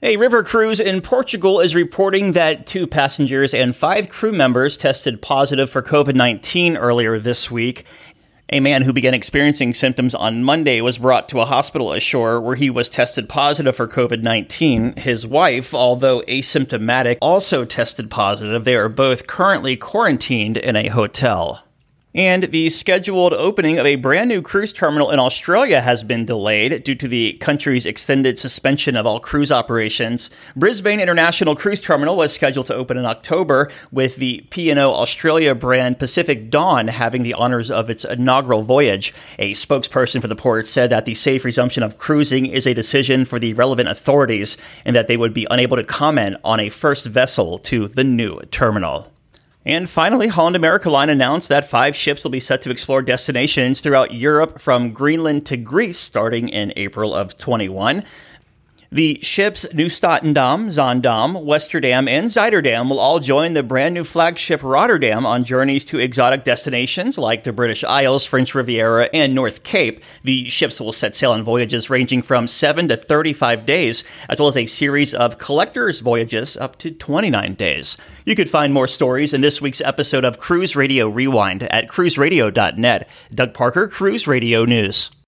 A river cruise in Portugal is reporting that 2 passengers and 5 crew members tested positive for COVID-19 earlier this week. A man who began experiencing symptoms on Monday was brought to a hospital ashore where he was tested positive for COVID-19. His wife, although asymptomatic, also tested positive. They are both currently quarantined in a hotel. And the scheduled opening of a brand new cruise terminal in Australia has been delayed due to the country's extended suspension of all cruise operations. Brisbane International Cruise Terminal was scheduled to open in October, with the P&O Australia brand Pacific Dawn having the honors of its inaugural voyage. A spokesperson for the port said that the safe resumption of cruising is a decision for the relevant authorities and that they would be unable to comment on a first vessel to the new terminal. And finally, Holland America Line announced that 5 ships will be set to explore destinations throughout Europe from Greenland to Greece starting in April of 21. The ships Nieuw-Statendam, Zaandam, Westerdam, and Zuiderdam will all join the brand new flagship Rotterdam on journeys to exotic destinations like the British Isles, French Riviera, and North Cape. The ships will set sail on voyages ranging from 7 to 35 days, as well as a series of collector's voyages up to 29 days. You could find more stories in this week's episode of Cruise Radio Rewind at cruiseradio.net. Doug Parker, Cruise Radio News.